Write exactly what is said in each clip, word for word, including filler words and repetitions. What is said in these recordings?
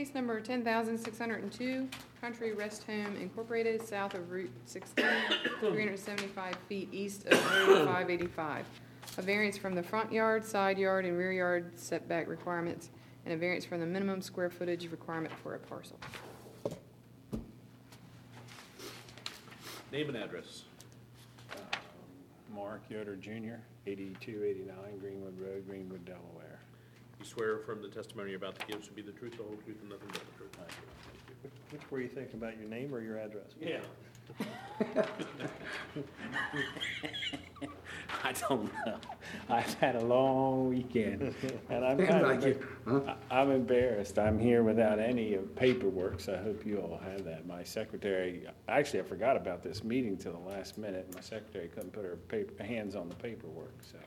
Case number ten thousand six hundred and two, Country Rest Home Incorporated, south of Route sixteen, three hundred seventy-five feet east of Road five eighty-five. A variance from the front yard, side yard, and rear yard setback requirements, and a variance from the minimum square footage requirement for a parcel. Name and address. Mark Yoder Junior, eighty-two eighty-nine Greenwood Road, Greenwood, Delaware. You swear affirm the testimony you're about to give should be the truth, the whole truth, and nothing but the truth. Which were you thinking about, your name or your address? Yeah. I don't know. I've had a long weekend, and I'm kind Like of, you, huh? I'm embarrassed. I'm here without any of paperwork, so I hope you all have that. My secretary, actually, I forgot about this meeting till the last minute. My secretary couldn't put her paper, hands on the paperwork, so.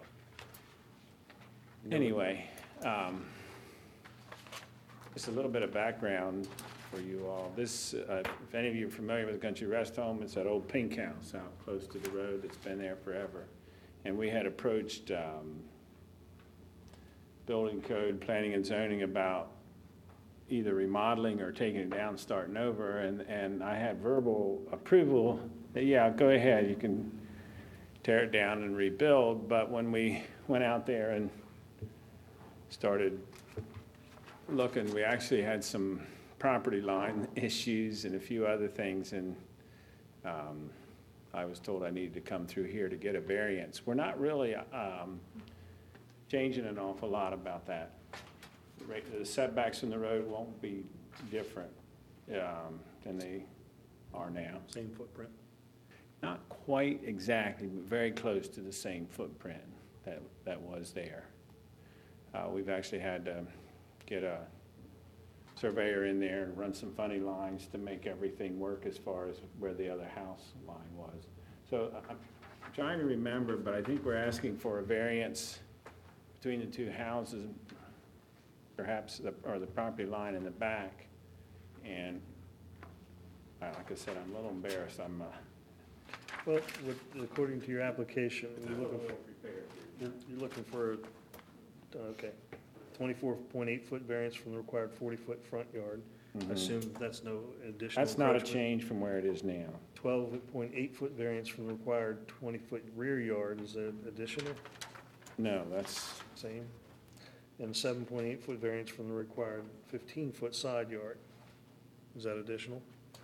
Anyway, um, just a little bit of background for you all. This, uh, if any of you are familiar with the Country Rest Home, it's that old pink house out close to the road that's been there forever. And we had approached um, building code, planning and zoning about either remodeling or taking it down, starting over. And, and I had verbal approval that, yeah, go ahead, you can tear it down and rebuild. But when we went out there and started looking, we actually had some property line issues and a few other things, and um, I was told I needed to come through here to get a variance. We're not really um, changing an awful lot about that. The setbacks from the road won't be different um, than they are now. Same footprint? Not quite exactly, but very close to the same footprint that, that was there. Uh, we've actually had to get a surveyor in there and run some funny lines to make everything work as far as where the other house line was. So I'm trying to remember, but I think we're asking for a variance between the two houses, perhaps, the, or the property line in the back. And uh, like I said, I'm a little embarrassed. I'm. Uh, Well, with, according to your application, you're looking for, you're, you're looking for, okay, twenty-four point eight foot variance from the required forty foot front yard. Mhm. I assume that's no additional That's not a encroachment. change from where it is now. twelve point eight foot variance from the required twenty foot rear yard, is that additional? No, that's, Same. And seven point eight foot variance from the required fifteen foot side yard, is that additional?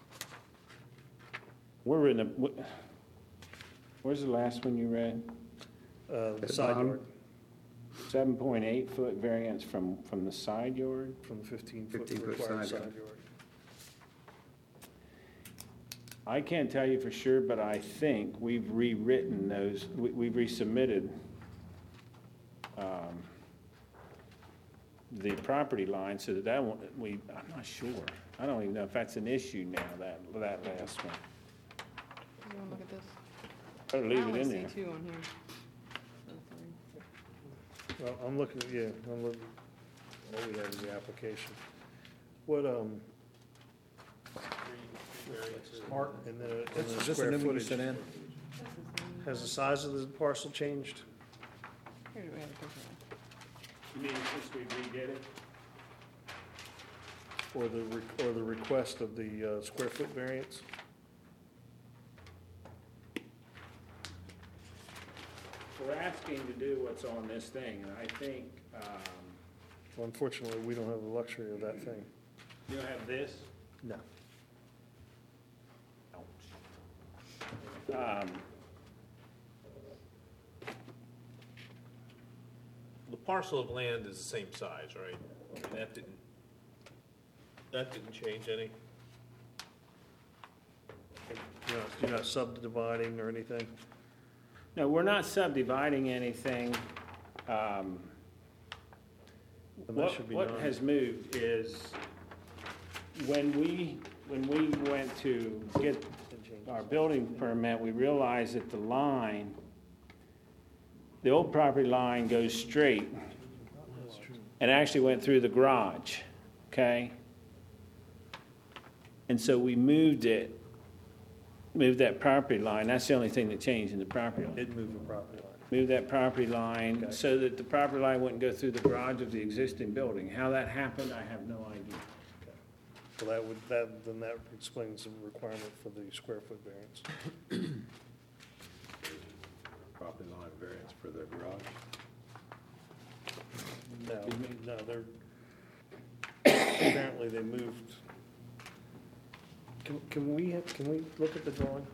we're in a, where's the last one you read? Uh, the At the side bottom. yard, seven point eight foot variance from, from the side yard? from the fifteen foot fifteen foot required side side yard. yard. I can't tell you for sure, but I think we've rewritten those, we, we've resubmitted um, the property line so that that one, we, I'm not sure. I don't even know if that's an issue now, that, that last one. You wanna look at this? Better I leave it only in see there. two on here. Well, I'm looking, at yeah, I'm looking, all we have is the application. What, um, Mark, and then, and Is the this the square new one you footage, sent in? has the size of the parcel changed? Here, we have a picture of You mean since we redid it? Or the, re- or the request of the, uh, square foot variance? We're asking to do what's on this thing, and I think, um, Well, unfortunately, we don't have the luxury of that thing. you don't have this? No. Um, The parcel of land is the same size, right? I mean, that didn't, that didn't change any? You're not, you're not subdividing or anything? No, we're not subdividing anything. Um, Then that What, should be what done. has moved is when we, when we went to get our building permit, we realized that the line, the old property line goes straight and actually went through the garage, okay? And so we moved it, moved that property line. That's the only thing that changed in the property line. Did move the property line. Move that property line Okay. so that the property line wouldn't go through the garage of the existing building. How that happened, I have no idea. So that would, that, then that explains the requirement for the square foot variance. Property line variance for the garage. No, no, they're, apparently they moved. Can, can we, have- can we look at the drawing?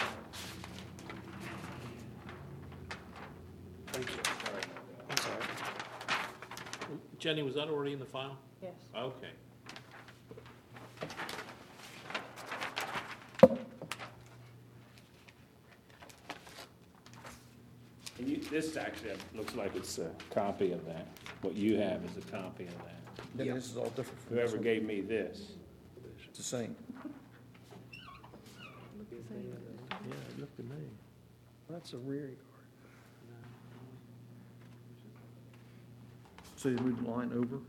I'm sorry. I'm sorry. Jenny, was that already in the file? Yes. Okay. And you, this actually looks like it's a copy of that. What you have is a copy of that. Then this is all different from this Whoever one. gave me this. It's the same. Yeah, it looked to me. That's a rear yard. So you moved the line over?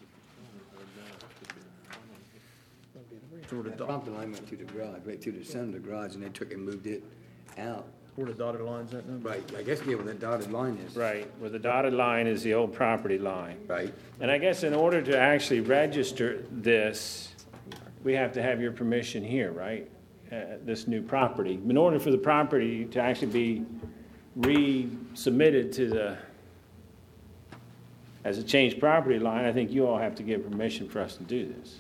Sort That of dot, property line went to the garage, right to the center of the garage, and they took and moved it out. where the dotted line's at now? Right, I guess, yeah, where that dotted line is. Right, where the dotted line is the old property line. Right, And I guess in order to actually register this, we have to have your permission here, right? Uh, This new property. In order for the property to actually be resubmitted to the, as a changed property line, I think you all have to give permission for us to do this.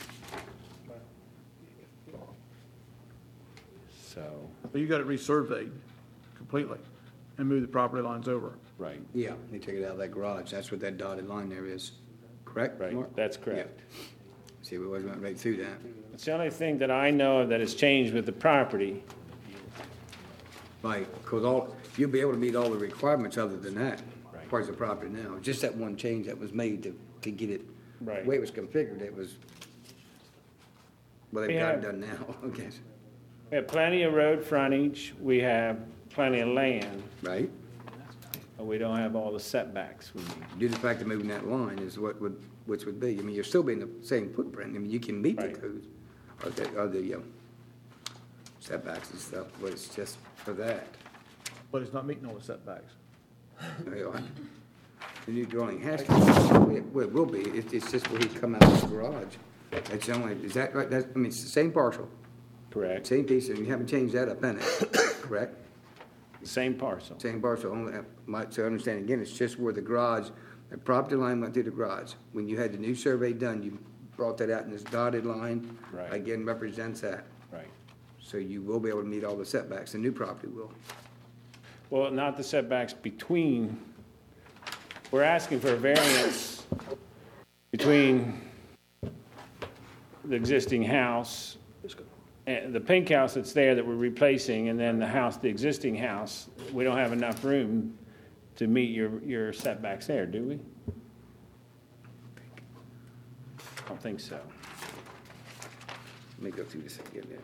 So, But you got it resurveyed completely and moved the property lines over. right, yeah, they took it out of that garage, that's what that dotted line there is, correct? right, Mark? that's correct. See, we went right through that. It's the only thing that I know of that has changed with the property. Right, because all, you'll be able to meet all the requirements other than that, Right. parts of the property now. Just that one change that was made to, to get it, the Right. way it was configured, it was, well, they've We got it have- done now, I guess, We have plenty of road frontage, we have plenty of land, right? but we don't have all the setbacks we need. Due to the fact of moving that line is what would, which would be, I mean, you're still being the same footprint, I mean, you can meet the Right. codes, or the, or the, um, setbacks and stuff, but it's just for that. But it's not meeting all the setbacks. You know, The new drawing has to, it well, it will be, it's, it's just where he come out of the garage. It's only, is that right, that's, I mean, it's the same parcel, Correct? same piece, and you haven't changed that up in it, correct? Same parcel. Same parcel, only, uh, my, so understand again, it's just where the garage, the property line went through the garage. When you had the new survey done, you brought that out, and this dotted line, Right. again, represents that. Right. So you will be able to meet all the setbacks, the new property will. Well, not the setbacks between, we're asking for a variance between the existing house, and the pink house that's there that we're replacing, and then the house, the existing house. We don't have enough room to meet your, your setbacks there, do we? I don't think so. Let me go through this again then.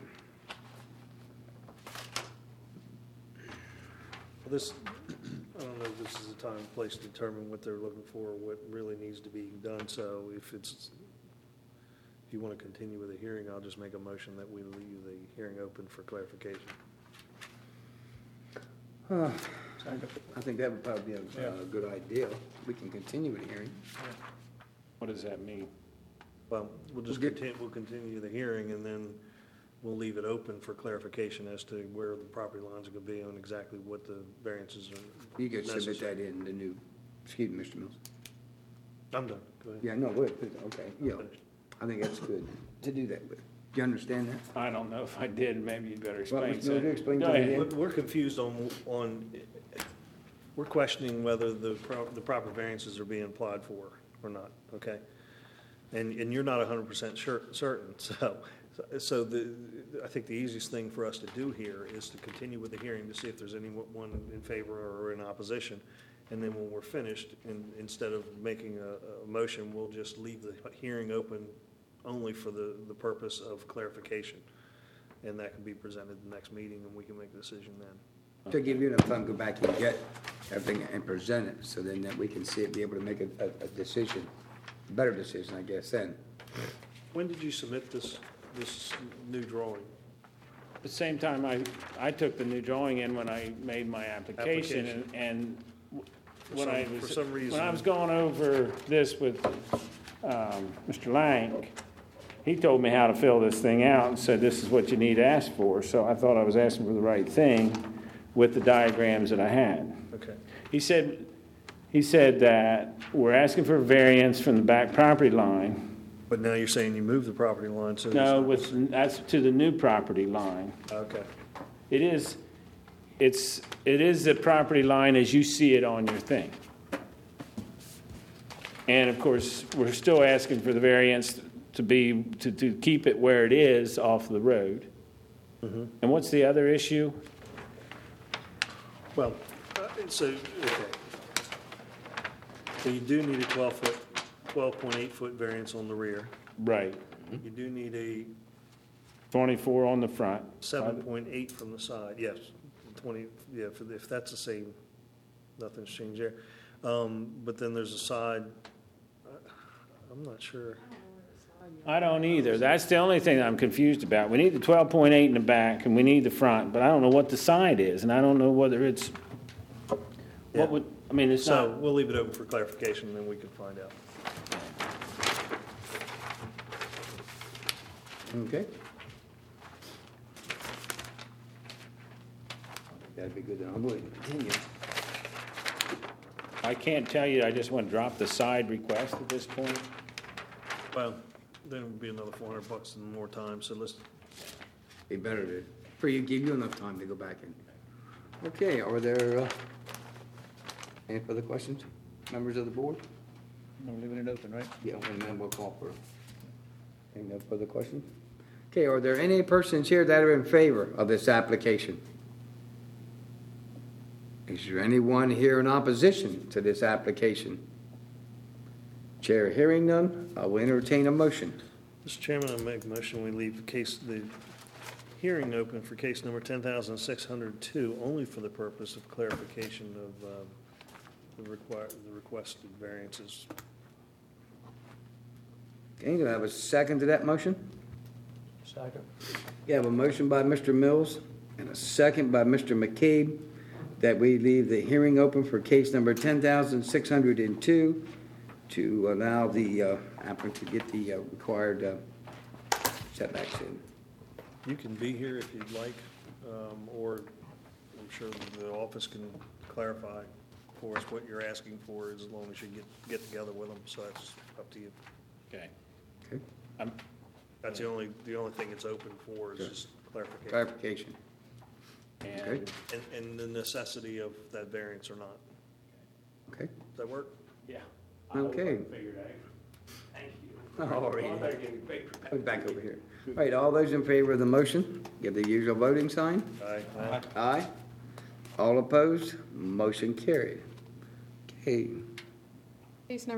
Well, this, I don't know if this is the time and place to determine what they're looking for, what really needs to be done, so if it's, if you want to continue with the hearing, I'll just make a motion that we leave the hearing open for clarification. I think that would probably be a, a good idea. We can continue with the hearing. What does that mean? Well, we'll just We'll get- continue, we'll continue the hearing, and then we'll leave it open for clarification as to where the property lines are going to be and exactly what the variances are. You could submit necessary. that in the new, excuse me, Mister Mills. I'm done, go ahead. Yeah, no, wait, okay, yeah. I think that's good to do that with. Do you understand that? I don't know if I did, maybe you'd better Well, explain. Mister Miller, so- explain Go to me ahead. again. We're we're confused on, on, we're questioning whether the, pro- the proper variances are being applied for or not, okay? And, and you're not hundred percent sure, certain, so, so the, I think the easiest thing for us to do here is to continue with the hearing to see if there's anyone in favor or in opposition. And then when we're finished, and instead of making a, a motion, we'll just leave the hearing open only for the, the purpose of clarification. And that can be presented the next meeting, and we can make a decision then. To give you enough time to go back and get everything and present it, so then that we can see it, be able to make a, a, a decision, a better decision, I guess, then. When did you submit this, this new drawing? At the same time, I, I took the new drawing in when I made my application, and, and For when I some- was, for some when I reason- was going over this with, um, Mister Lang, he told me how to fill this thing out and said, this is what you need to ask for. So I thought I was asking for the right thing with the diagrams that I had. Okay. He said, he said that we're asking for a variance from the back property line. But now you're saying you move the property line, so. No, with, that's to the new property line. Okay. It is, it's, it is the property line as you see it on your thing. And of course, we're still asking for the variance to be, to, to keep it where it is off the road. Mm-hmm. And what's the other issue? Well, uh, so, okay. So you do need a twelve foot, twelve point eight foot variance on the rear. Right, You do need a twenty-four on the front. seven point eight from the side, yes, twenty, yeah, if, if that's the same, nothing's changed there. Um, but then there's a side, uh, I'm not sure. I don't either. That's the only thing I'm confused about. We need the twelve point eight in the back and we need the front, but I don't know what the side is and I don't know whether it's, Yeah. what would, I mean, it's So not, we'll leave it open for clarification, and then we can find out. Okay. That'd be good, then I'll go ahead and continue. I can't tell you, I just want to drop the side request at this point. Well, then it would be another four hundred bucks and more time, so let's, Be better to, for you, give you enough time to go back in. Okay, are there, uh, any further questions, members of the board? I'm leaving it open, right? Yeah, and then we'll call for, any no further questions? Okay, are there any persons here that are in favor of this application? Is there anyone here in opposition to this application? Chair hearing none, I will entertain a motion. Mister Chairman, I make a motion, we leave the case, the hearing open for case number ten thousand six hundred two, only for the purpose of clarification of, uh, the require, the requested variances. Okay, do I have a second to that motion? Second. You have a motion by Mister Mills and a second by Mister McCabe that we leave the hearing open for case number ten thousand six hundred two to allow the uh, applicant to get the uh, required uh, setbacks in. You can be here if you'd like, um, or I'm sure the office can clarify for us what you're asking for, as long as you get, get together with them, so that's up to you. Okay. Okay, I'm, That's the only, the only thing it's open for is just clarification. clarification. Okay, and, And, and the necessity of that variance or not. okay. Does that work? yeah. Okay. Figured out. Thank you. All right. Well, I better get your paper back. Come back over here. All right, all those in favor of the motion, give the usual voting sign. Aye. Aye. All opposed, motion carried. Okay. Case number